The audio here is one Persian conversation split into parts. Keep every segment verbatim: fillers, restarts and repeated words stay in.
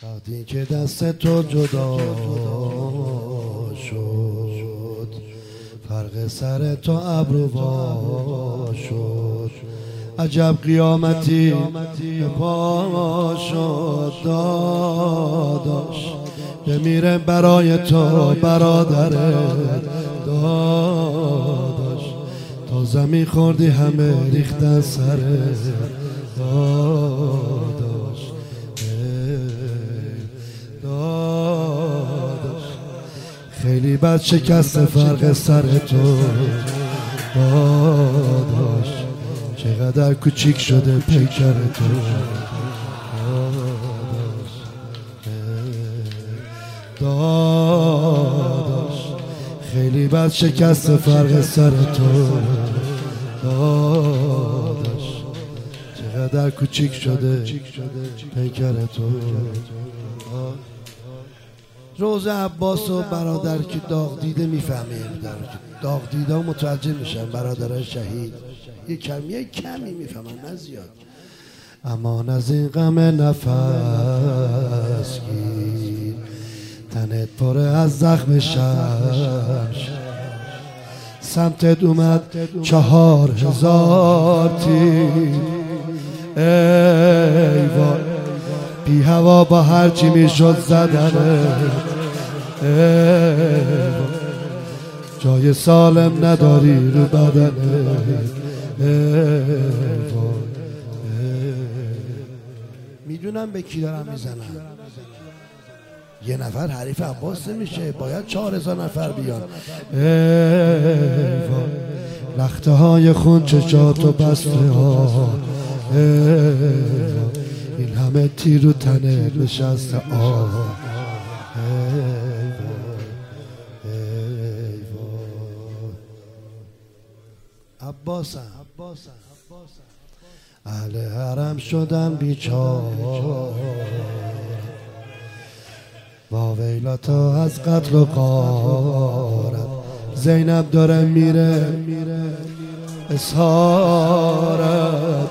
وقتی که دست تو جدا شد، فرق سر تو ابرو وا شد. عجب قیامتی به پا شد داداش، بمیره برای تو برادر داداش. تا زمین خوردی همه ریختن سر داداش داداش. خیلی بد شکست فرق سر تو داداش، چقدر کوچیک شده پیکر تو داداش. خیلی بد شکست فرق سر تو داداش، چقدر کوچیک شده پیکر تو. روز عباس و برادر که داغ دیده میفهمیم، داغ دیده متوجه میشن برادرای شهید یه کمی یه کمی میفهمن، نه زیاد. امان از این غم نفس گیر، تنت پر از زخم شمش. سمتت اومد چهار هزار تیر، ای وای بی هوا با هرچی میشد زدنه. ای جای سالم نداری رو بدنه. میدونم به کی دارم میزنم. یه نفر حریف عباس نمیشه، باید چهار هزار نفر بیان. ای وای لخته های خون چشات و بسته ها، این همه تیر و تنه نشسته آه. عباسم اهل حرم شدن بیچار، با ویلاتا از قتل و غارت. زینب داره میره اسارت،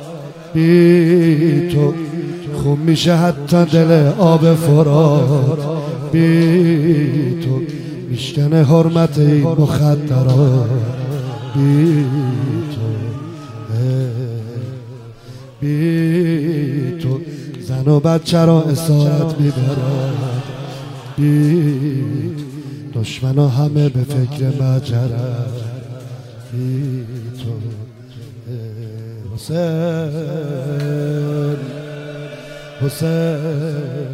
بی تو خون میشه حتی دل آب فرات. بی تو میشکنه حرمت این مخدرات. بی تو بی تو زن و بچه را اسارت میبرد. بی دشمنا همه به فکر مجرد. بی تو حسین حسین